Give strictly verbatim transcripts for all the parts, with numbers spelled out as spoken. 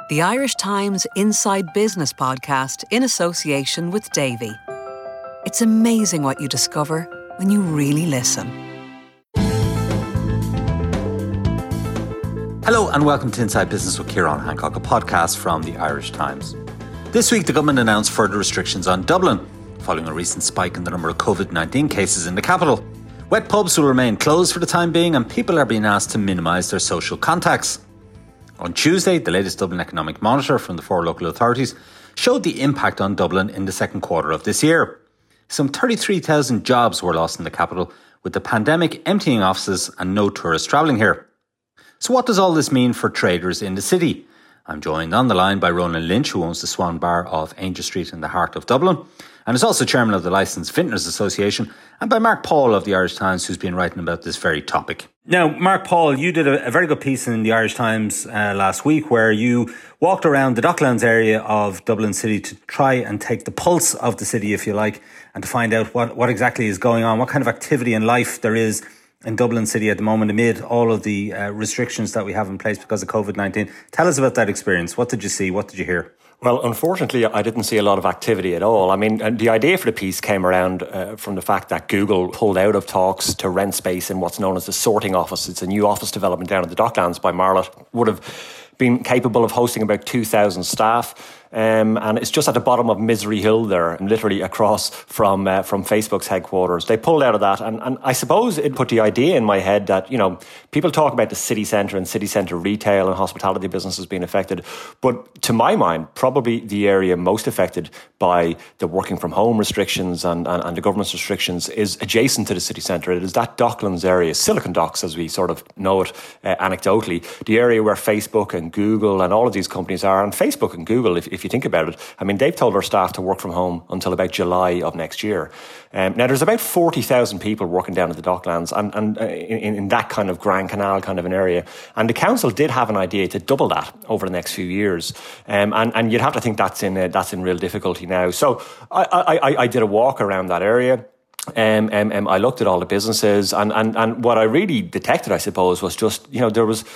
the Irish Times Inside Business podcast in association with Davy. It's amazing what you discover when you really listen. Hello and welcome to Inside Business with Ciarán Hancock, a podcast from the Irish Times. This week the government announced further restrictions on Dublin, following a recent spike in the number of covid nineteen cases in the capital. Wet pubs will remain closed for the time being and people are being asked to minimise their social contacts. On Tuesday, the latest Dublin Economic Monitor from the four local authorities showed the impact on Dublin in the second quarter of this year. Some thirty-three thousand jobs were lost in the capital, with the pandemic emptying offices and no tourists travelling here. So what does all this mean for traders in the city? I'm joined on the line by Ronan Lynch, who owns the Swan Bar off Angel Street in the heart of Dublin, and is also chairman of the Licensed Vintners Association, and by Mark Paul of the Irish Times, who's been writing about this very topic. Now, Mark Paul, you did a, a very good piece in the Irish Times uh, last week where you walked around the Docklands area of Dublin City to try and take the pulse of the city, if you like, and to find out what, what exactly is going on, what kind of activity and life there is in Dublin City at the moment amid all of the uh, restrictions that we have in place because of covid nineteen. Tell us about that experience. What did you see? What did you hear? Well, unfortunately, I didn't see a lot of activity at all. I mean, the idea for the piece came around uh, from the fact that Google pulled out of talks to rent space in what's known as the Sorting Office. It's a new office development down at the Docklands by Marlott. Would have been capable of hosting about two thousand staff. Um, and it's just at the bottom of Misery Hill there, literally across from uh, from Facebook's headquarters. They pulled out of that, and, and I suppose it put the idea in my head that, you know, people talk about the city centre and city centre retail and hospitality businesses being affected, but to my mind, probably the area most affected by the working from home restrictions and, and, and the government's restrictions is adjacent to the city centre. It is that Docklands area, Silicon Docks as we sort of know it uh, anecdotally, the area where Facebook and Google and all of these companies are. And Facebook and Google, if, if you think about it, I mean, they've told their staff to work from home until about July of next year. Um, now, there's about forty thousand people working down at the Docklands and, and uh, in, in that kind of Grand Canal kind of an area. And the council did have an idea to double that over the next few years. Um, and, and you'd have to think that's in uh, that's in real difficulty now. So I, I, I did a walk around that area. Um, um, um, I looked at all the businesses and, and, and what I really detected, I suppose, was just, you know, there was...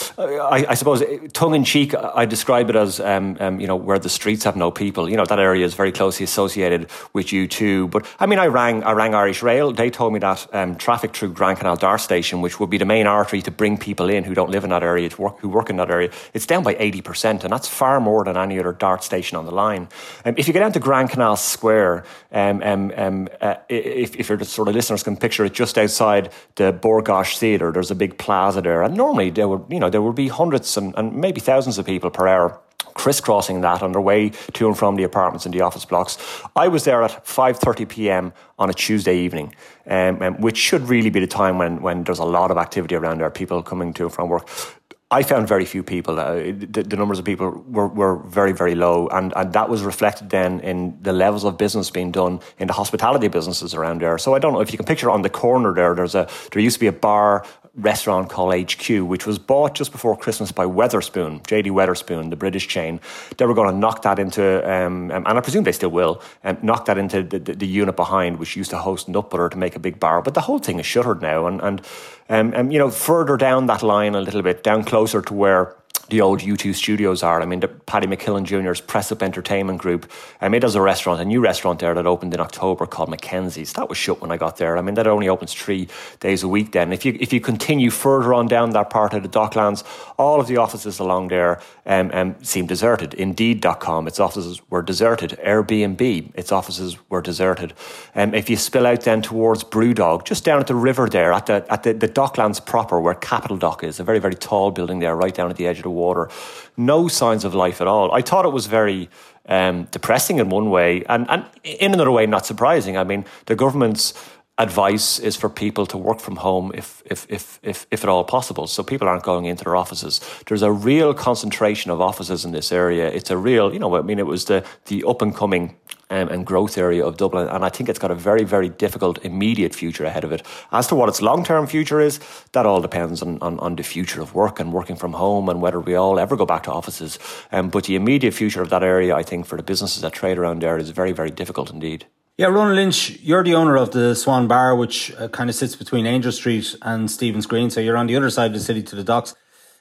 I, I suppose, tongue-in-cheek, I describe it as, um, um, you know, where the streets have no people. You know, that area is very closely associated with you too. But, I mean, I rang I rang Irish Rail. They told me that um, traffic through Grand Canal Dart Station, which would be the main artery to bring people in who don't live in that area, to work, who work in that area, it's down by eighty percent. And that's far more than any other Dart station on the line. Um, if you get down to Grand Canal Square, um, um, um, uh, if, if your sort of listeners can picture it, just outside the Bord Gáis Theatre, there's a big plaza there. And normally there would, you know, there would be hundreds and, and maybe thousands of people per hour crisscrossing that on their way to and from the apartments and the office blocks. I was there at five thirty p.m. on a Tuesday evening, um, um, which should really be the time when, when there's a lot of activity around there, people coming to and from work. I found very few people. Uh, the, the numbers of people were, were very, very low. And, and that was reflected then in the levels of business being done in the hospitality businesses around there. So I don't know if you can picture on the corner there, there's a, there used to be a bar restaurant called H Q, which was bought just before Christmas by Wetherspoon, J D Wetherspoon, the British chain. They were going to knock that into, um, um, and I presume they still will, um, knock that into the, the, the unit behind, which used to host Nutbutter to make a big bar. But the whole thing is shuttered now. And, and um, um, you know, further down that line a little bit, down closer to where the old U two studios are. I mean, the Paddy McKillen Junior's Press Up Entertainment Group. I mean, there's a restaurant, a new restaurant there that opened in October called Mackenzie's. That was shut when I got there. I mean, that only opens three days a week then. If you if you continue further on down that part of the Docklands, all of the offices along there um, um, seem deserted. Indeed dot com, its offices were deserted. Airbnb, its offices were deserted. Um, if you spill out then towards Brewdog, just down at the river there, at the at the, the Docklands proper, where Capital Dock is, a very, very tall building there, right down at the edge of the water. No signs of life at all. I thought it was very um, depressing in one way, and, and in another way, not surprising. I mean, the government's advice is for people to work from home if, if, if, if, if at all possible. So people aren't going into their offices. There's a real concentration of offices in this area. It's a real, you know, I mean, it was the, the up and coming um, and growth area of Dublin. And I think it's got a very, very difficult immediate future ahead of it. As to what its long-term future is, that all depends on, on, on the future of work and working from home and whether we all ever go back to offices. Um, but the immediate future of that area, I think, for the businesses that trade around there is very, very difficult indeed. Yeah, Ronan Lynch, you're the owner of the Swan Bar, which uh, kind of sits between Angel Street and Stephen's Green. So you're on the other side of the city to the docks.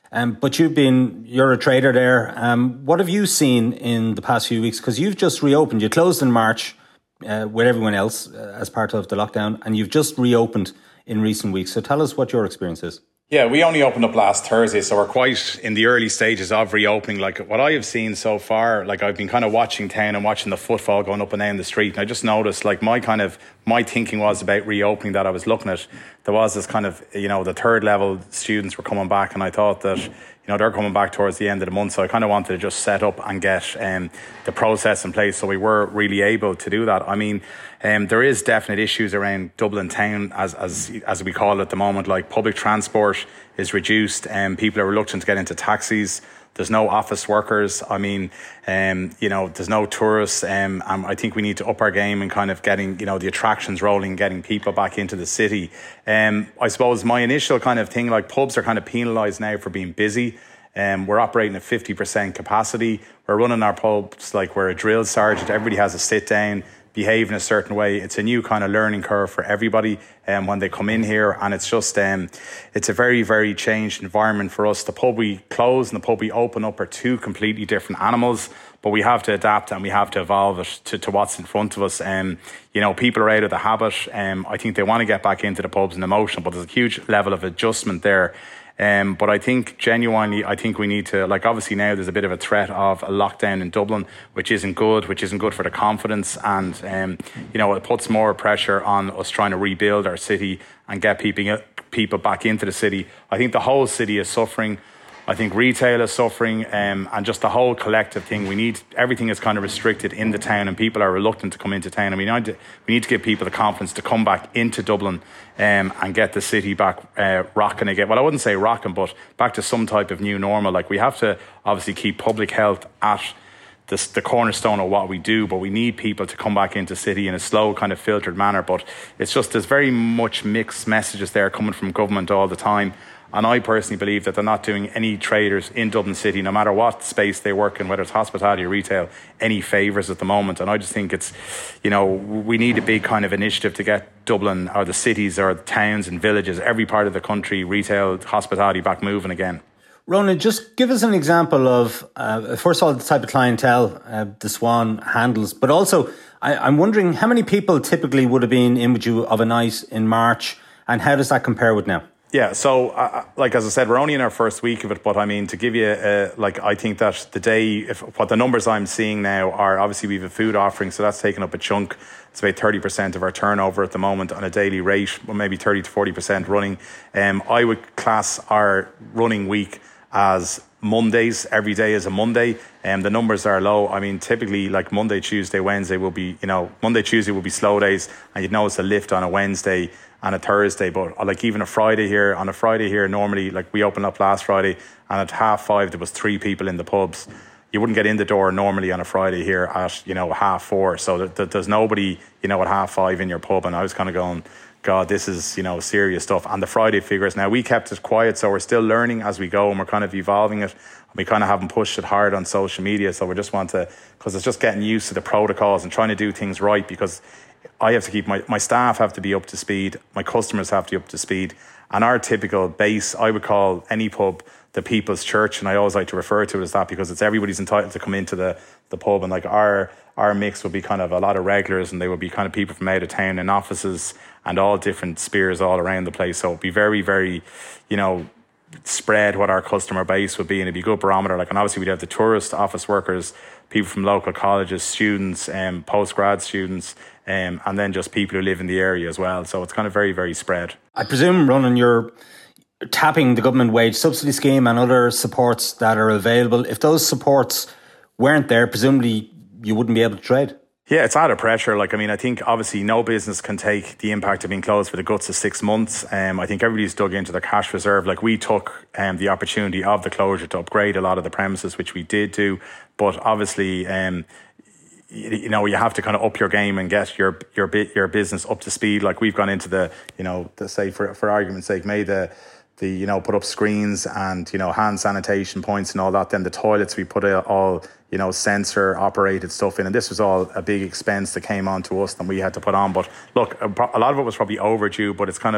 Um, but you've been, you're a trader there. Um, what have you seen in the past few weeks? Because you've just reopened. You closed in March uh, with everyone else uh, as part of the lockdown, and you've just reopened in recent weeks. So tell us what your experience is. Yeah, we only opened up last Thursday, so we're quite in the early stages of reopening. Like what I have seen so far, like I've been kind of watching town and watching the footfall going up and down the street, and I just noticed, like my kind of my thinking was about reopening that I was looking at. There was this kind of, you know, the third level students were coming back, and I thought that, you know, they're coming back towards the end of the month, so I kind of wanted to just set up and get um, the process in place, so we were really able to do that. I mean, um, there is definite issues around Dublin town, as as as we call it at the moment. Like public transport is reduced, and um, people are reluctant to get into taxis. There's no office workers. I mean, um, you know, there's no tourists. Um, and I think we need to up our game and kind of getting, you know, the attractions rolling, getting people back into the city. Um, I suppose my initial kind of thing, like pubs are kind of penalised now for being busy. Um, we're operating at fifty percent capacity. We're running our pubs like we're a drill sergeant. Everybody has a sit down, behave in a certain way. It's a new kind of learning curve for everybody um, when they come in here, and it's just um, it's a very, very changed environment for us. The pub we close and the pub we open up are two completely different animals, but we have to adapt and we have to evolve it to, to what's in front of us. Um, you know, people are out of the habit. Um, I think they want to get back into the pubs and emotion, but there's a huge level of adjustment there. Um, but I think genuinely, I think we need to, like obviously now there's a bit of a threat of a lockdown in Dublin, which isn't good, which isn't good for the confidence. And, um, you know, it puts more pressure on us trying to rebuild our city and get people, people back into the city. I think the whole city is suffering. I think retail is suffering, um, and just the whole collective thing. We need, everything is kind of restricted in the town, and people are reluctant to come into town. And we need to, we need to give people the confidence to come back into Dublin um, and get the city back uh, rocking again. Well, I wouldn't say rocking, but back to some type of new normal. Like we have to obviously keep public health at the, the cornerstone of what we do, but we need people to come back into city in a slow kind of filtered manner. But it's just, there's very much mixed messages there coming from government all the time. And I personally believe that they're not doing any traders in Dublin City, no matter what space they work in, whether it's hospitality or retail, any favours at the moment. And I just think it's, you know, we need a big kind of initiative to get Dublin, or the cities or the towns and villages, every part of the country, retail, hospitality, back moving again. Ronan, just give us an example of, uh, first of all, the type of clientele uh, the Swan handles, but also I, I'm wondering how many people typically would have been in with you of a night in March, and how does that compare with now? Yeah, so uh, like as I said, we're only in our first week of it, but I mean, to give you, uh, like I think that the day, if what the numbers I'm seeing now are, obviously we have a food offering, so that's taken up a chunk. It's about thirty percent of our turnover at the moment on a daily rate, well, maybe thirty to forty percent running. Um, I would class our running week as Mondays. Every day is a Monday, and um, the numbers are low. I mean, typically like Monday, Tuesday, Wednesday will be, you know, Monday, Tuesday will be slow days, and you'd notice a lift on a Wednesday and a Thursday. But like even a Friday here, on a Friday here, normally like we opened up last Friday, and at half five there was three people in the pubs. You wouldn't get in the door normally on a Friday here at, you know, half four. So there, there's nobody, you know, at half five in your pub. And I was kind of going, God, this is, you know, serious stuff. And the Friday figures, now we kept it quiet, so we're still learning as we go, and we're kind of evolving it. We kind of haven't pushed it hard on social media, so we just want to, because it's just getting used to the protocols and trying to do things right, because I have to keep my, my staff have to be up to speed, my customers have to be up to speed. And our typical base, I would call any pub the people's church, and I always like to refer to it as that, because it's everybody's entitled to come into the, the pub. And like our our mix would be kind of a lot of regulars, and they would be kind of people from out of town in offices and all different spheres all around the place. So it'd be very, very, you know, spread what our customer base would be, and it'd be a good barometer. Like, and obviously we'd have the tourist office workers, people from local colleges, students, um, post-grad students, um, and then just people who live in the area as well. So it's kind of very, very spread. I presume, Ronan, you're tapping the government wage subsidy scheme and other supports that are available. If those supports weren't there, presumably you wouldn't be able to trade. Yeah, it's out of pressure. Like, I mean, I think obviously no business can take the impact of being closed for the guts of six months. Um, I think everybody's dug into their cash reserve. Like, we took um, the opportunity of the closure to upgrade a lot of the premises, which we did do. But obviously, um, you, you know, you have to kind of up your game and get your your your business up to speed. Like, we've gone into the, you know, the, say for for argument's sake, made the. The, you know, put up screens and, you know, hand sanitation points and all that. Then the toilets, we put all, you know, sensor operated stuff in. And this was all a big expense that came on to us that we had to put on. But look, a lot of it was probably overdue, but it's kind of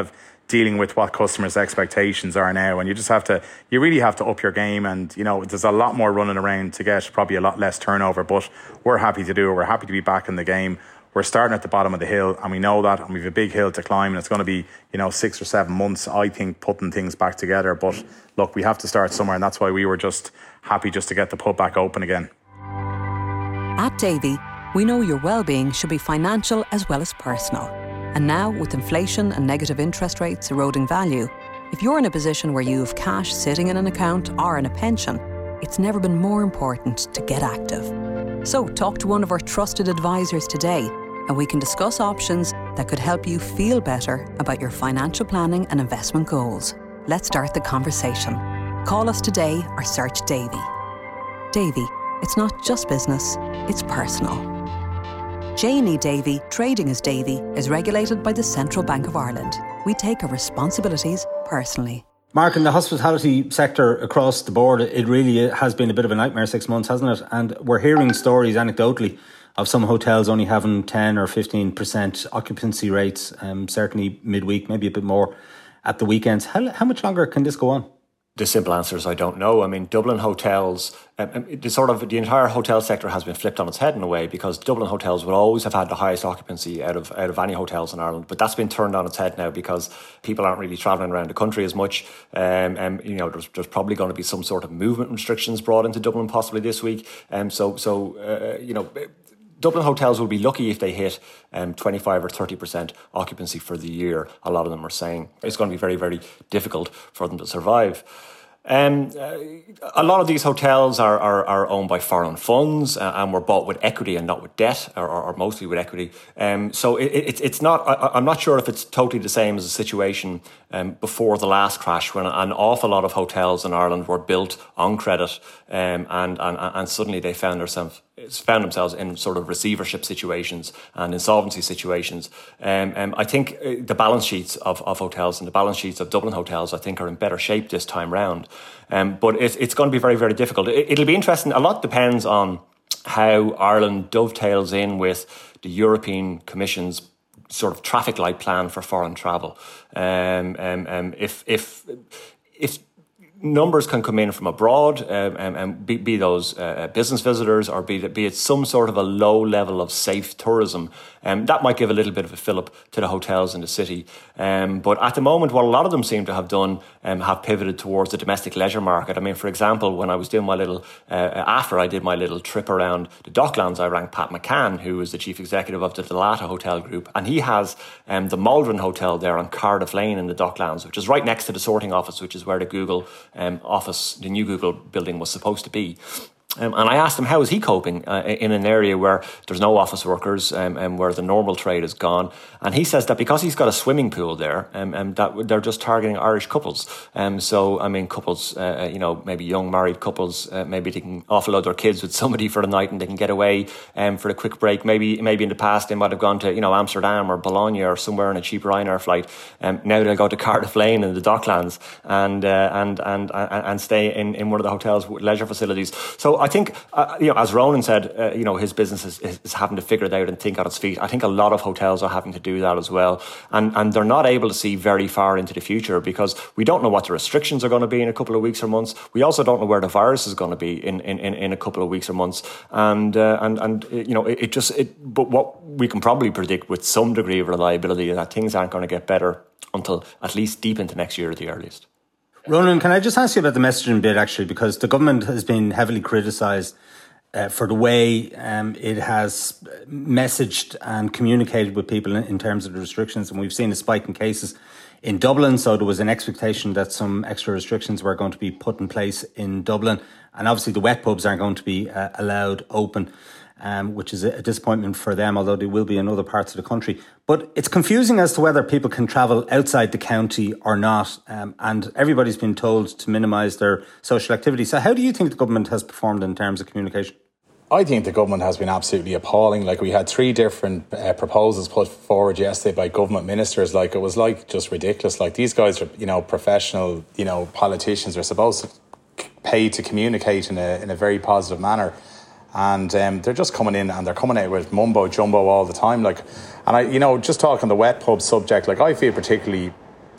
dealing with what customers' expectations are now. And you just have to, you really have to up your game. And, you know, there's a lot more running around to get probably a lot less turnover, but we're happy to do it. We're happy to be back in the game. We're starting at the bottom of the hill, and we know that, and we have a big hill to climb, and it's going to be, you know, six or seven months, I think, putting things back together. But look, we have to start somewhere, and that's why we were just happy just to get the pub back open again. At Davy, we know your well-being should be financial as well as personal. And now, with inflation and negative interest rates eroding value, if you're in a position where you have cash sitting in an account or in a pension, it's never been more important to get active. So talk to one of our trusted advisors today, and we can discuss options that could help you feel better about your financial planning and investment goals. Let's start the conversation. Call us today or search Davy. Davy, it's not just business, it's personal. J and E Davy, trading as Davy, is regulated by the Central Bank of Ireland. We take our responsibilities personally. Mark, in the hospitality sector across the board, it really has been a bit of a nightmare six months, hasn't it? And we're hearing stories anecdotally of some hotels only having ten or fifteen percent occupancy rates, um, certainly midweek, maybe a bit more at the weekends. How, how much longer can this go on? The simple answer is I don't know. I mean, Dublin hotels, um, the sort of the entire hotel sector has been flipped on its head in a way, because Dublin hotels will always have had the highest occupancy out of out of any hotels in Ireland. But that's been turned on its head now because people aren't really travelling around the country as much. Um, and you know, there's, there's probably going to be some sort of movement restrictions brought into Dublin possibly this week. Um, so so uh, you know. Dublin hotels will be lucky if they hit um, twenty-five or thirty percent occupancy for the year. A lot of them are saying it's going to be very, very difficult for them to survive. Um, uh, a lot of these hotels are, are, are owned by foreign funds uh, and were bought with equity and not with debt, or, or mostly with equity. Um, so it, it, it's not. I, I'm not sure if it's totally the same as the situation um, before the last crash, when an awful lot of hotels in Ireland were built on credit, um, and, and and suddenly they found themselves found themselves in sort of receivership situations and insolvency situations. Um, um, I think the balance sheets of, of hotels and the balance sheets of Dublin hotels, I think, are in better shape this time round. Um, but it, it's going to be very, very difficult. It, it'll be interesting. A lot depends on how Ireland dovetails in with the European Commission's sort of traffic light plan for foreign travel. Um, um, um, if if if numbers can come in from abroad, um, and, and be, be those uh, business visitors, or be, be it some sort of a low level of safe tourism, um, that might give a little bit of a fillip to the hotels in the city. Um, but at the moment, what a lot of them seem to have done, um, have pivoted towards the domestic leisure market. I mean, for example, when I was doing my little, uh, after I did my little trip around the Docklands, I rang Pat McCann, who is the chief executive of the Delata Hotel Group, and he has um, the Maldron Hotel there on Cardiff Lane in the Docklands, which is right next to the sorting office, which is where the Google Um, office, the new Google building, was supposed to be. Um, and I asked him, how is he coping uh, in an area where there's no office workers, um, and where the normal trade is gone? And he says that because he's got a swimming pool there, um, and that they're just targeting Irish couples. Um, so, I mean, couples, uh, you know, maybe young married couples, uh, maybe they can offload their kids with somebody for the night and they can get away um, for a quick break. Maybe maybe in the past they might have gone to, you know, Amsterdam or Bologna or somewhere on a cheap Ryanair flight. Um, now they'll go to Cardiff Lane in the Docklands and uh, and, and and and stay in, in one of the hotel's leisure facilities. So I think, uh, you know, as Ronan said, uh, you know, his business is, is having to figure it out and think on its feet. I think a lot of hotels are having to do that as well. And and they're not able to see very far into the future because we don't know what the restrictions are going to be in a couple of weeks or months. We also don't know where the virus is going to be in, in, in a couple of weeks or months. And, uh, and, and you know, it, it just, it. but what we can probably predict with some degree of reliability is that things aren't going to get better until at least deep into next year at the earliest. Ronan, can I just ask you about the messaging bit, actually, because the government has been heavily criticised uh, for the way um, it has messaged and communicated with people in, in terms of the restrictions. And we've seen a spike in cases in Dublin, so there was an expectation that some extra restrictions were going to be put in place in Dublin. And obviously the wet pubs aren't going to be uh, allowed open, um, which is a disappointment for them, although they will be in other parts of the country. But it's confusing as to whether people can travel outside the county or not. Um, and everybody's been told to minimise their social activity. So how do you think the government has performed in terms of communication? I think the government has been absolutely appalling. Like, we had three different uh, proposals put forward yesterday by government ministers. Like, it was like just ridiculous. Like, these guys are, you know, professional, you know, politicians are supposed to pay to communicate in a in a very positive manner. And um, they're just coming in and they're coming out with mumbo jumbo all the time. Like, and I, you know, just talking the wet pub subject, like, I feel particularly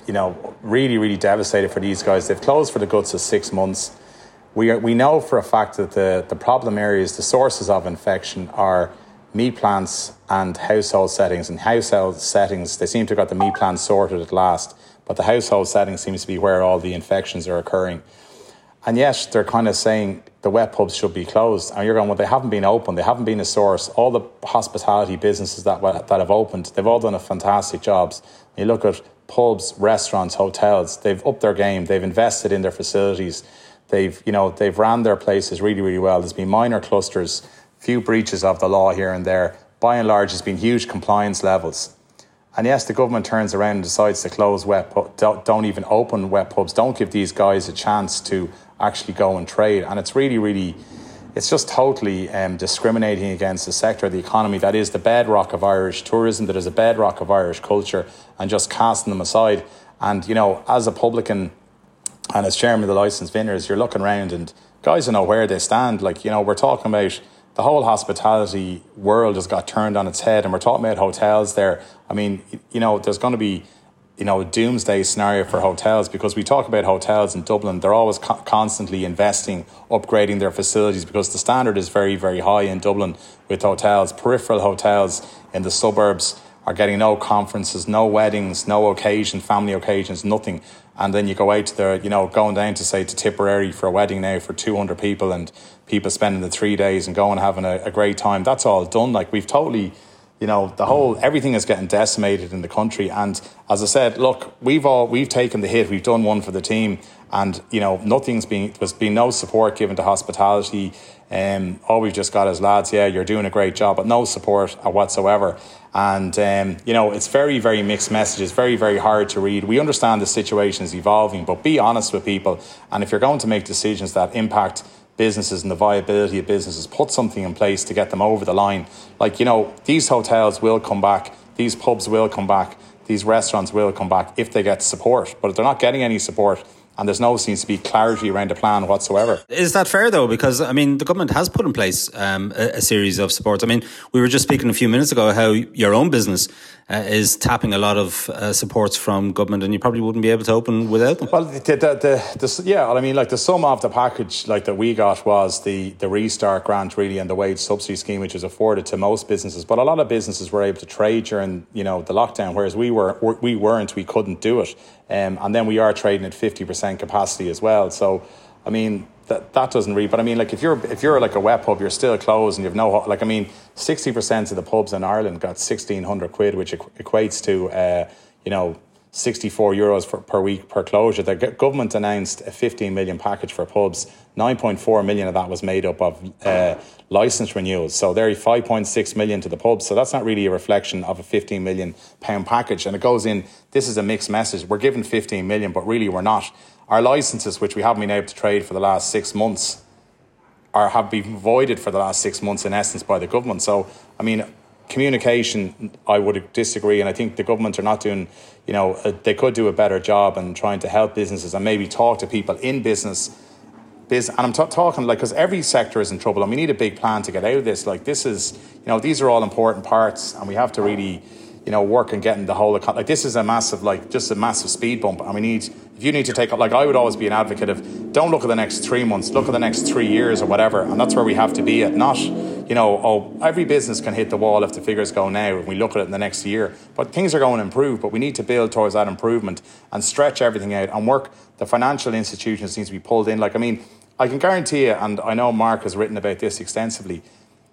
you know, really, really devastated for these guys. They've closed for the guts of six months. We are, we know for a fact that the, the problem areas, the sources of infection are meat plants and household settings. And household settings, they seem to have got the meat plants sorted at last, but the household setting seems to be where all the infections are occurring. And yet they're kind of saying the wet pubs should be closed. And you're going, well, they haven't been open. They haven't been a source. All the hospitality businesses that that have opened, they've all done a fantastic jobs. You look at pubs, restaurants, hotels, they've upped their game. They've invested in their facilities. They've, you know, they've ran their places really, really well. There's been minor clusters, few breaches of the law here and there. By and large, there's been huge compliance levels. And yes, the government turns around and decides to close wet pubs, don't, don't even open wet pubs, don't give these guys a chance to actually go and trade. And it's really, really, it's just totally um, discriminating against the sector of the economy that is the bedrock of Irish tourism, that is a bedrock of Irish culture, and just casting them aside. And, you know, as a publican and as chairman of the licensed vineyards, you're looking around and guys don't know where they stand. Like, you know, we're talking about the whole hospitality world has got turned on its head, and we're talking about hotels there. I mean, you know, there's going to be, you know, a doomsday scenario for hotels, because we talk about hotels in Dublin. They're always co- constantly investing, upgrading their facilities, because the standard is very, very high in Dublin with hotels. Peripheral hotels in the suburbs are getting no conferences, no weddings, no occasion, family occasions, nothing. And then you go out to the, you know, going down to, say, to Tipperary for a wedding now for two hundred people, and people spending the three days and going and having a, a great time. That's all done. Like, we've totally, you know, the whole, everything is getting decimated in the country. And as I said, look, we've all, we've taken the hit. We've done one for the team. And, you know, nothing's been, there's been no support given to hospitality. Um, all we've just got is, lads, yeah, you're doing a great job, but no support whatsoever. And, um, you know, it's very, very mixed messages, very, very hard to read. We understand the situation is evolving, but be honest with people. And if you're going to make decisions that impact businesses and the viability of businesses, put something in place to get them over the line. Like, you know, these hotels will come back, these pubs will come back, these restaurants will come back if they get support. But if they're not getting any support, and there's no seems to be clarity around a plan whatsoever. Is that fair, though? Because, I mean, the government has put in place um, a, a series of supports. I mean, we were just speaking a few minutes ago how your own business uh, is tapping a lot of uh, supports from government, and you probably wouldn't be able to open without them. Well, the, the, the, the, yeah, I mean, like the sum of the package like that we got was the, the Restart grant, really, and the wage subsidy scheme, which is afforded to most businesses. But a lot of businesses were able to trade during, you know, the lockdown, whereas we were we weren't. We couldn't do it. Um, and then we are trading at fifty percent capacity as well. So, I mean, that that doesn't really, but I mean, like if you're if you're like a wet pub, you're still closed and you've no, like, I mean, sixty percent of the pubs in Ireland got sixteen hundred quid, which equates to, uh, you know, sixty-four euros for, per week per closure. The government announced a fifteen million package for pubs. nine point four million of that was made up of uh, licence renewals. So there, five point six million to the pubs. So that's not really a reflection of a fifteen million pound package. And it goes in, this is a mixed message. We're given fifteen million, but really we're not. Our licences, which we haven't been able to trade for the last six months, are have been voided for the last six months in essence by the government. So, I mean, communication, I would disagree, and I think the government are not doing, you know, uh, they could do a better job in trying to help businesses and maybe talk to people in business. Biz, and I'm t- talking like, because every sector is in trouble, and we need a big plan to get out of this. Like, this is, you know, these are all important parts, and we have to really, you know, work on getting the whole, like, this is a massive, like, just a massive speed bump, and we need, if you need to take, like, I would always be an advocate of, don't look at the next three months, look at the next three years or whatever, and that's where we have to be at, not, you know, oh, every business can hit the wall if the figures go now, and we look at it in the next year, but things are going to improve, but we need to build towards that improvement and stretch everything out and work. The financial institutions need to be pulled in. Like, I mean, I can guarantee you, and I know Mark has written about this extensively,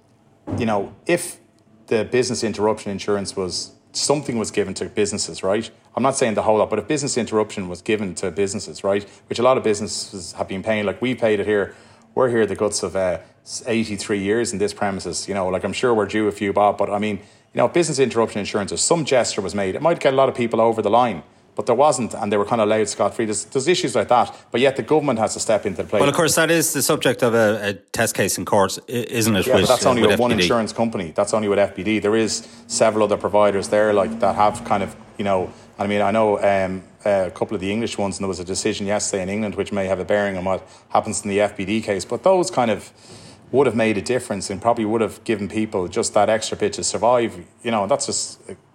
you know, if the business interruption insurance was, something was given to businesses, right? I'm not saying the whole lot, but if business interruption was given to businesses, right, which a lot of businesses have been paying, like we paid it here, we're here the guts of uh, eighty-three years in this premises, you know, like I'm sure we're due a few bob, but I mean, you know, business interruption insurance, if some gesture was made, it might get a lot of people over the line. But there wasn't, and they were kind of allowed scot-free. There's, there's issues like that, but yet the government has to step into the play. Well, of course, that is the subject of a, a test case in court, isn't it? Yeah, with, but that's only uh, with, with one F B D. Insurance company. That's only with F B D. There is several other providers there, like that have kind of, you know, I mean, I know um, a couple of the English ones, and there was a decision yesterday in England which may have a bearing on what happens in the F B D case, but those kind of would have made a difference and probably would have given people just that extra bit to survive. You know, that's just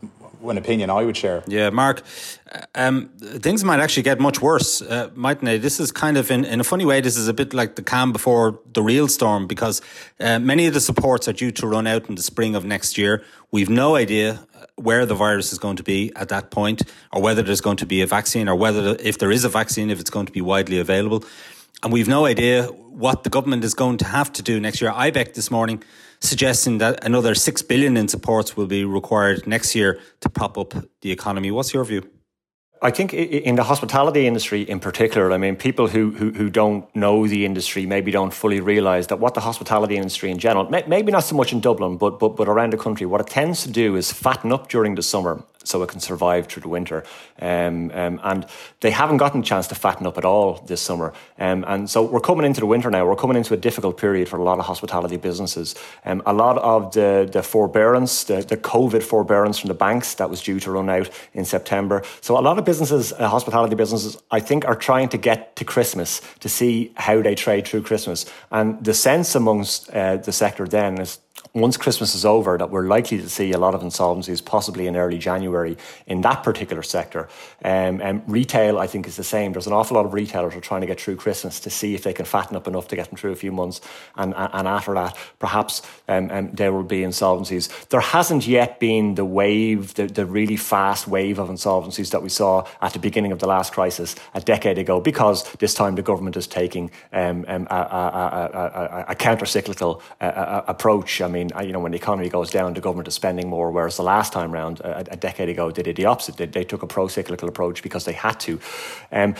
an opinion I would share. Yeah, Mark, um, things might actually get much worse, uh, mightn't they? This is kind of, in, in a funny way, this is a bit like the calm before the real storm, because uh, many of the supports are due to run out in the spring of next year. We've no idea where the virus is going to be at that point, or whether there's going to be a vaccine, or whether, if there is a vaccine, if it's going to be widely available. And we've no idea what the government is going to have to do next year. I B E C this morning suggesting that another six billion in supports will be required next year to prop up the economy. What's your view? I think in the hospitality industry in particular, I mean, people who, who, who don't know the industry maybe don't fully realise that what the hospitality industry in general, maybe not so much in Dublin, but, but, but around the country, what it tends to do is fatten up during the summer so it can survive through the winter. Um, um, and they haven't gotten a chance to fatten up at all this summer. Um, and so we're coming into the winter now. We're coming into a difficult period for a lot of hospitality businesses. Um, a lot of the, the forbearance, the, the COVID forbearance from the banks that was due to run out in September. So a lot of businesses, uh, hospitality businesses, I think are trying to get to Christmas to see how they trade through Christmas. And the sense amongst uh, the sector then is, once Christmas is over, that we're likely to see a lot of insolvencies, possibly in early January, in that particular sector. Um, and retail, I think, is the same. There's an awful lot of retailers who are trying to get through Christmas to see if they can fatten up enough to get them through a few months. And, and after that, perhaps um, um, there will be insolvencies. There hasn't yet been the wave, the, the really fast wave of insolvencies that we saw at the beginning of the last crisis a decade ago, because this time the government is taking um, um, a, a, a, a, a counter-cyclical uh, approach. I mean, you know, when the economy goes down, the government is spending more, whereas the last time round, a, a decade ago, they did the opposite. They, they took a pro-cyclical approach because they had to. Um,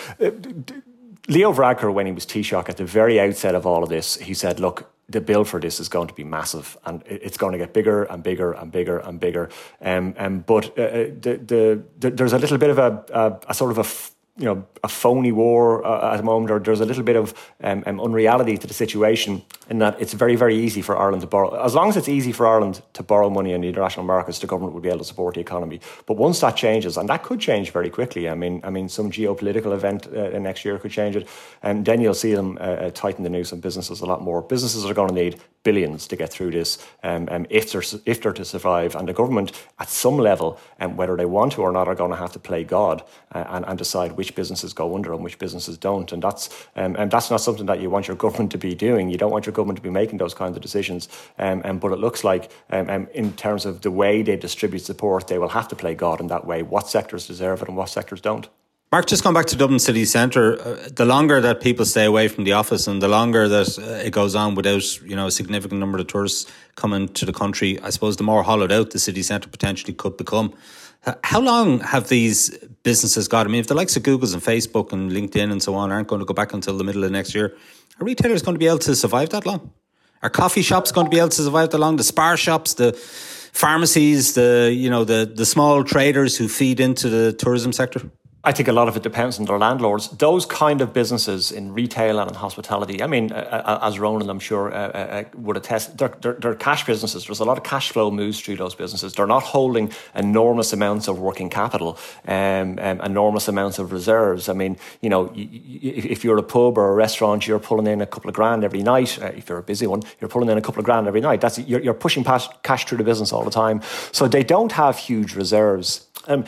Leo Varadkar, when he was Taoiseach at the very outset of all of this, he said, look, the bill for this is going to be massive, and it's going to get bigger and bigger and bigger and bigger. Um, um, but uh, the, the, the, there's a little bit of a, a, a sort of a you know, a phony war uh, at the moment, or there's a little bit of um, um, unreality to the situation in that it's very, very easy for Ireland to borrow. As long as it's easy for Ireland to borrow money in the international markets, the government will be able to support the economy. But once that changes, and that could change very quickly, I mean, I mean, some geopolitical event uh, next year could change it, and then you'll see them uh, tighten the noose on businesses a lot more. Businesses are going to need billions to get through this um, um, if, they're, if they're to survive. And the government, at some level, um, whether they want to or not, are going to have to play God uh, and, and decide which businesses go under and which businesses don't. And that's um, and that's not something that you want your government to be doing. You don't want your government to be making those kinds of decisions. Um, um, but it looks like, um, um, in terms of the way they distribute support, they will have to play God in that way. What sectors deserve it and what sectors don't. Mark, just going back to Dublin city centre, uh, the longer that people stay away from the office and the longer that uh, it goes on without, you know, a significant number of tourists coming to the country, I suppose the more hollowed out the city centre potentially could become. Uh, how long have these businesses got? I mean, if the likes of Google's and Facebook and LinkedIn and so on aren't going to go back until the middle of next year, are retailers going to be able to survive that long? Are coffee shops going to be able to survive that long? The spar shops, the pharmacies, the, you know, the, the small traders who feed into the tourism sector? I think a lot of it depends on their landlords. Those kind of businesses in retail and in hospitality, I mean, uh, as Ronan, I'm sure, uh, uh, would attest, they're, they're, they're cash businesses. There's a lot of cash flow moves through those businesses. They're not holding enormous amounts of working capital, um, um, enormous amounts of reserves. I mean, you know, y- y- if you're a pub or a restaurant, you're pulling in a couple of grand every night. Uh, if you're a busy one, you're pulling in a couple of grand every night. That's you're, you're pushing past cash through the business all the time. So they don't have huge reserves. Um,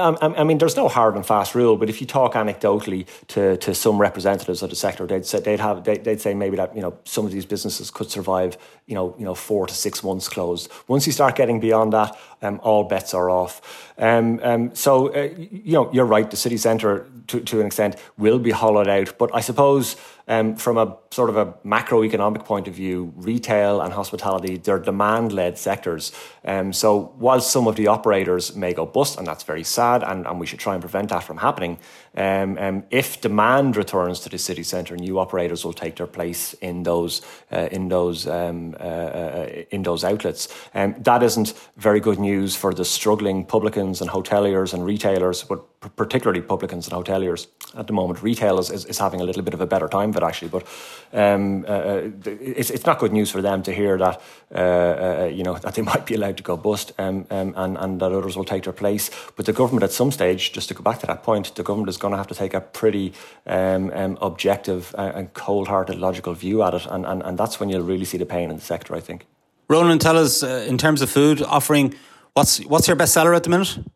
I mean, there's no hard and fast rule, but if you talk anecdotally to, to some representatives of the sector, they'd say they'd have they'd, they'd say maybe that, you know, some of these businesses could survive, you know, you know, four to six months closed. Once you start getting beyond that, um, all bets are off. Um, um, so uh, you know, you're right. The city centre, to to an extent, will be hollowed out, but I suppose. Um, from a sort of a macroeconomic point of view, retail and hospitality, they're demand-led sectors. Um, so while some of the operators may go bust, and that's very sad, and, and we should try and prevent that from happening, um, um, if demand returns to the city centre, new operators will take their place in those uh, in those um, uh, uh, in those outlets. Um, that isn't very good news for the struggling publicans and hoteliers and retailers, but particularly publicans and hoteliers at the moment. Retail is, is, is having a little bit of a better time of it, actually, but um, uh, it's it's not good news for them to hear that uh, uh, you know, that they might be allowed to go bust, um, um, and, and that others will take their place. But the government at some stage, just to go back to that point, the government is going to have to take a pretty um, um, objective and cold-hearted, logical view at it, and, and, and that's when you'll really see the pain in the sector, I think. Ronan, tell us, uh, in terms of food offering, what's what's your best seller at the minute?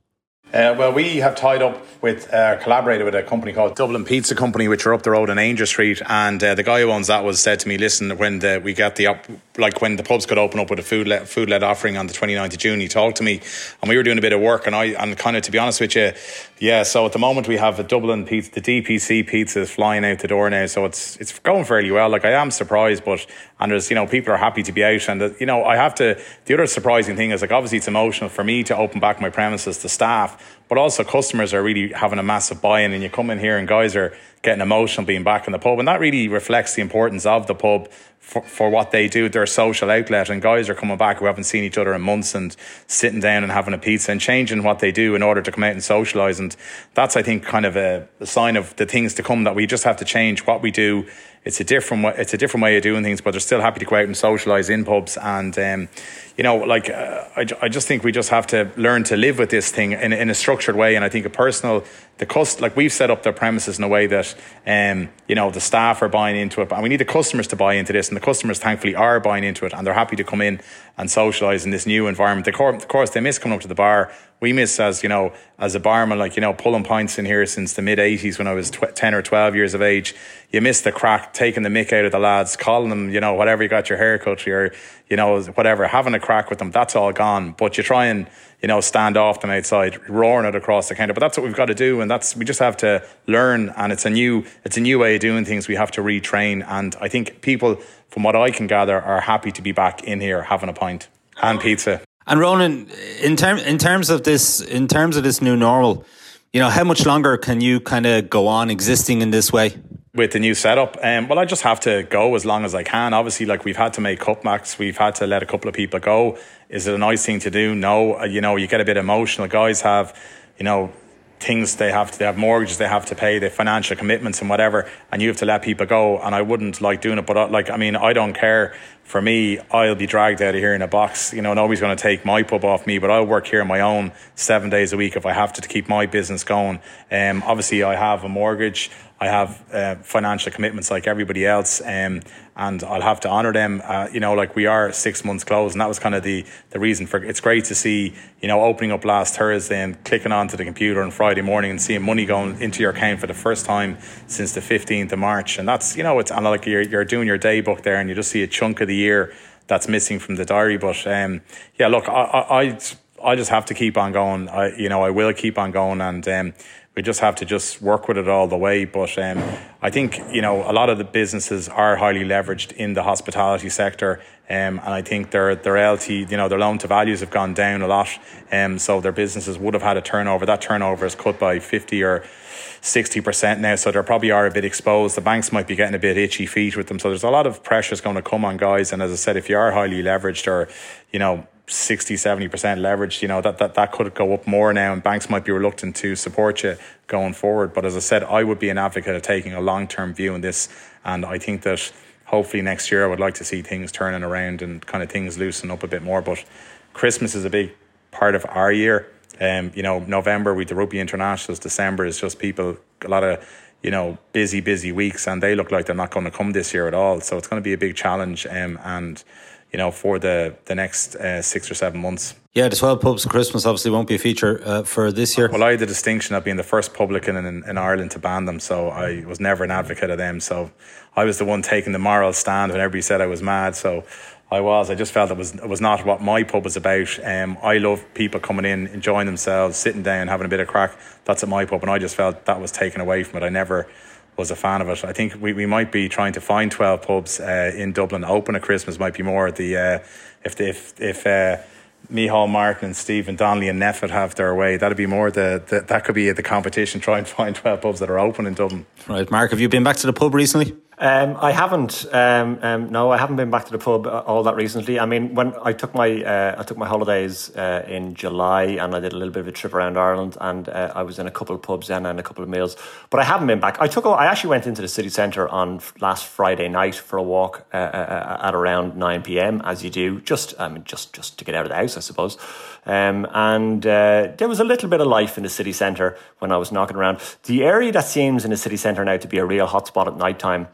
Uh, well, we have tied up with, uh, collaborated with a company called Dublin Pizza Company, which are up the road on Ainger Street. And uh, the guy who owns that was said to me, listen, when the, we got the, op- like when the pubs could open up with a food le- food-led offering on the twenty-ninth of June, he talked to me and we were doing a bit of work. And I, and kind of, to be honest with you, yeah, so at the moment we have a Dublin pizza, the D P C pizza is flying out the door now. So it's, it's going fairly well. Like I am surprised, but, and there's, you know, people are happy to be out. And, uh, you know, I have to, the other surprising thing is like, obviously it's emotional for me to open back my premises to staff, but also customers are really having a massive buy-in, and you come in here and guys are getting emotional being back in the pub, and that really reflects the importance of the pub for, for what they do. They're a social outlet, and guys are coming back who haven't seen each other in months and sitting down and having a pizza and changing what they do in order to come out and socialise. And that's, I think, kind of a, a sign of the things to come, that we just have to change what we do. It's a different way, it's a different way of doing things, but they're still happy to go out and socialise in pubs. And, um, you know, like, uh, I, I just think we just have to learn to live with this thing in, in a structured way. And I think a personal, the cost, like we've set up the premises in a way that, um, you know, the staff are buying into it, and we need the customers to buy into this. And the customers, thankfully, are buying into it, and they're happy to come in and socialise in this new environment. Of course, they miss coming up to the bar. We miss, as you know, as a barman, like, you know, pulling pints in here since the mid eighties when I was tw- ten or twelve years of age. You miss the crack, taking the mick out of the lads, calling them, you know, whatever, you got your haircut, or, you know, whatever, having a crack with them. That's all gone. But you try and, you know, stand off them outside, roaring it across the counter. But that's what we've got to do, and that's, we just have to learn. And it's a new, it's a new way of doing things. We have to retrain, and I think people, from what I can gather, are happy to be back in here having a pint and pizza. And Ronan, in terms in terms of this, in terms of this new normal, you know, how much longer can you kind of go on existing in this way? With the new setup, um, well, I just have to go as long as I can. Obviously, like, we've had to make cutbacks. We've had to let a couple of people go. Is it a nice thing to do? No. Uh, you know, you get a bit emotional. Guys have, you know, things they have to, they have mortgages they have to pay, they have financial commitments and whatever, and you have to let people go. And I wouldn't like doing it, but I, like, I mean, I don't care. For me, I'll be dragged out of here in a box. You know, nobody's going to take my pub off me, but I'll work here on my own seven days a week if I have to, to keep my business going. Um, obviously, I have a mortgage. I have uh, financial commitments like everybody else, um, and I'll have to honour them. Uh, you know, like, we are six months closed, and that was kind of the, the reason for it. It's great to see, you know, opening up last Thursday and clicking onto the computer on Friday morning and seeing money going into your account for the first time since the fifteenth of March. And that's, you know, it's and like you're, you're doing your day book there, and you just see a chunk of the year that's missing from the diary. But um, yeah, look, I, I, I, I just have to keep on going. I, you know, I will keep on going, and um, we just have to just work with it all the way. But um, I think, you know, a lot of the businesses are highly leveraged in the hospitality sector, um, and I think their their L T, you know, their loan to values have gone down a lot, um, so their businesses would have had a turnover. That turnover is cut by fifty or sixty percent now, so they probably are a bit exposed. The banks might be getting a bit itchy feet with them, so there's a lot of pressures going to come on guys. And as I said, if you are highly leveraged, or, you know, sixty, seventy percent leveraged, you know, that, that, that could go up more now, and banks might be reluctant to support you going forward. But as I said, I would be an advocate of taking a long-term view in this, and I think that hopefully next year I would like to see things turning around and kind of things loosen up a bit more. But Christmas is a big part of our year. Um, you know, November with the Rugby Internationals, December is just people, a lot of, you know, busy, busy weeks, and they look like they're not going to come this year at all. So it's going to be a big challenge, um, and, you know, for the, the next uh, six or seven months. Yeah, the twelve pubs at Christmas obviously won't be a feature uh, for this year. Well, I had the distinction of being the first publican in, in Ireland to ban them, so I was never an advocate of them. So I was the one taking the moral stand when everybody said I was mad. So I was. I just felt it was it was not what my pub was about. Um, I love people coming in, enjoying themselves, sitting down, having a bit of crack. That's at my pub, and I just felt that was taken away from it. I never was a fan of it. I think we, we might be trying to find twelve pubs uh, in Dublin open at Christmas. Might be more the uh, if the, if if uh, Micheál Martin and Stephen Donnelly and Neffet have their way. That'd be more the, the that could be the competition. Try and find twelve pubs that are open in Dublin. Right, Mark, have you been back to the pub recently? Um, I haven't. Um, um, no, I haven't been back to the pub all that recently. I mean, when I took my uh, I took my holidays uh, in July, and I did a little bit of a trip around Ireland, and uh, I was in a couple of pubs then and a couple of meals. But I haven't been back. I took. I actually went into the city centre on last Friday night for a walk uh, uh, at around nine p.m. as you do, just I mean, just just to get out of the house, I suppose. Um, and uh, there was a little bit of life in the city centre when I was knocking around. The area that seems in the city centre now to be a real hotspot at night time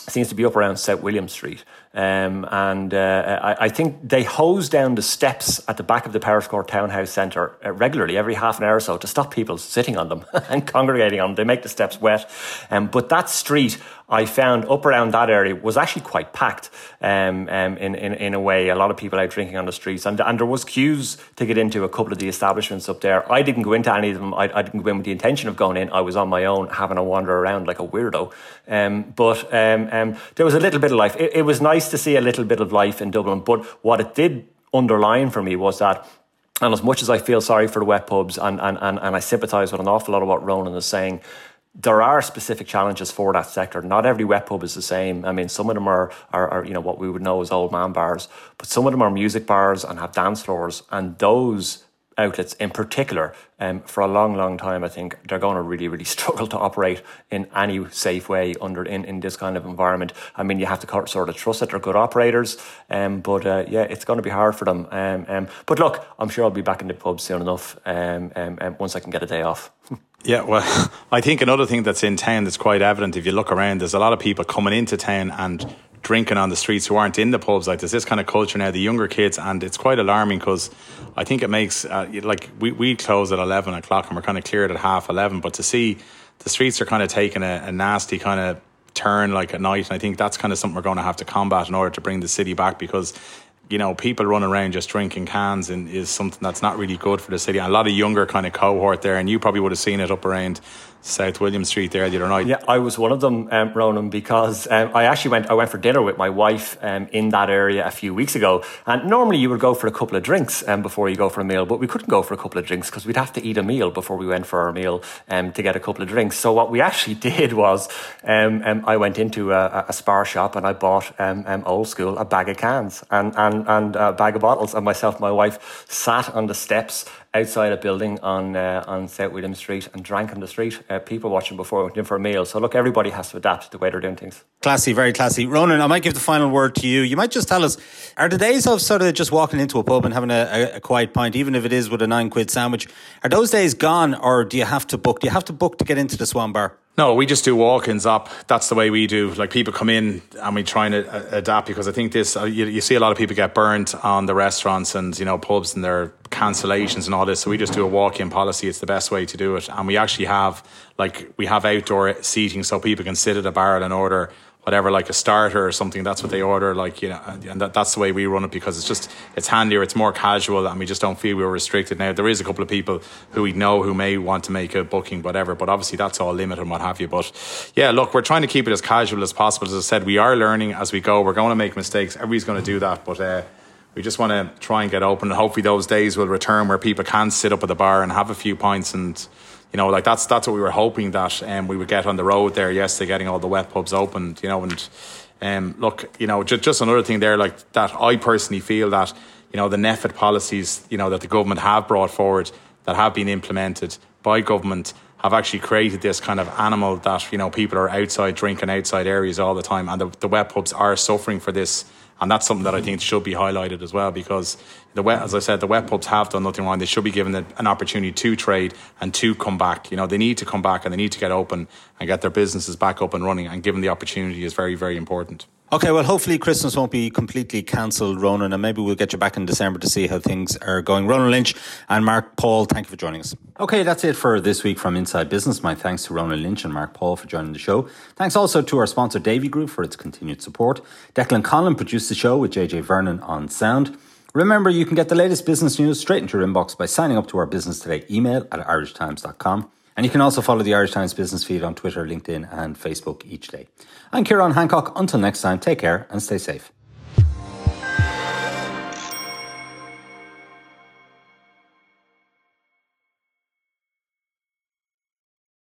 seems to be up around South William Street. Um, and uh, I, I think they hose down the steps at the back of the Powerscourt Townhouse Centre uh, regularly, every half an hour or so, to stop people sitting on them and congregating on them. They make the steps wet. Um, but that street, I found up around that area, was actually quite packed um, um, in, in, in a way. A lot of people out drinking on the streets. And, and there was queues to get into a couple of the establishments up there. I didn't go into any of them. I, I didn't go in with the intention of going in. I was on my own, having a wander around like a weirdo. Um, but um, um, there was a little bit of life. It, it was nice to see a little bit of life in Dublin. But what it did underline for me was that, and as much as I feel sorry for the wet pubs, and, and, and, and I sympathise with an awful lot of what Ronan is saying, there are specific challenges for that sector. Not every wet pub is the same. I mean, some of them are, are, are, you know, what we would know as old man bars, but some of them are music bars and have dance floors, and those outlets in particular, um, for a long, long time, I think they're going to really, really struggle to operate in any safe way under in, in this kind of environment. I mean, you have to sort of trust that they're good operators, um, but uh, yeah, it's going to be hard for them. Um, um, but look, I'm sure I'll be back in the pub soon enough um, um, um, once I can get a day off. Yeah, well, I think another thing that's in town that's quite evident, if you look around, there's a lot of people coming into town and drinking on the streets who aren't in the pubs. Like, there's this kind of culture now, the younger kids, and it's quite alarming, because I think it makes uh, like we, we close at eleven o'clock and we're kind of cleared at half eleven, but to see the streets are kind of taking a, a nasty kind of turn like at night, and I think that's kind of something we're going to have to combat in order to bring the city back, because you know, people running around just drinking cans and is something that's not really good for the city. And a lot of younger kind of cohort there, and you probably would have seen it up around South William Street there the other night. Yeah, I was one of them, um, Ronan, because um, I actually went I went for dinner with my wife um, in that area a few weeks ago. And normally you would go for a couple of drinks um, before you go for a meal, but we couldn't go for a couple of drinks because we'd have to eat a meal before we went for our meal um, to get a couple of drinks. So what we actually did was um, um, I went into a, a spar shop and I bought um, um, old school a bag of cans and, and, and a bag of bottles, and myself and my wife sat on the steps outside a building on uh, on South William Street and drank on the street. Uh, people watching before we went in for a meal. So look, everybody has to adapt to the way they're doing things. Classy, very classy. Ronan, I might give the final word to you. You might just tell us, are the days of sort of just walking into a pub and having a, a, a quiet pint, even if it is with a nine quid sandwich, are those days gone, or do you have to book? Do you have to book to get into the Swan Bar? No, we just do walk-ins up. That's the way we do. Like, people come in and we try to uh, adapt, because I think this, uh, you, you see a lot of people get burnt on the restaurants and, you know, pubs and their cancellations and all this. So we just do a walk-in policy. It's the best way to do it. And we actually have, like, we have outdoor seating so people can sit at a bar and order whatever, like a starter or something. That's what they order, like, you know, and that, that's the way we run it, because it's just, it's handier, it's more casual, and we just don't feel we're restricted. Now, there is a couple of people who we know who may want to make a booking, whatever, but obviously that's all limited and what have you. But yeah, look, we're trying to keep it as casual as possible. As I said, we are learning as we go. We're going to make mistakes. Everybody's going to do that, but uh, we just want to try and get open, and hopefully those days will return where people can sit up at the bar and have a few pints. And you know, like that's that's what we were hoping that um, we would get on the road there yesterday, getting all the wet pubs opened, you know. And um, look, you know, just, just another thing there, like that, I personally feel that, you know, the N E F I T policies, you know, that the government have brought forward, that have been implemented by government, have actually created this kind of animal that, you know, people are outside drinking outside areas all the time, and the, the wet pubs are suffering for this. And that's something that I think should be highlighted as well, because the wet, as I said, the wet pubs have done nothing wrong. They should be given an opportunity to trade and to come back. You know, they need to come back and they need to get open and get their businesses back up and running, and given the opportunity is very, very important. Okay, well, hopefully Christmas won't be completely cancelled, Ronan, and maybe we'll get you back in December to see how things are going. Ronan Lynch and Mark Paul, thank you for joining us. Okay, that's it for this week from Inside Business. My thanks to Ronan Lynch and Mark Paul for joining the show. Thanks also to our sponsor Davy Group for its continued support. Declan Conlon produced the show with J J Vernon on sound. Remember, you can get the latest business news straight into your inbox by signing up to our Business Today email at irish times dot com. And you can also follow the Irish Times business feed on Twitter, LinkedIn and Facebook each day. I'm Ciarán Hancock. Until next time, take care and stay safe.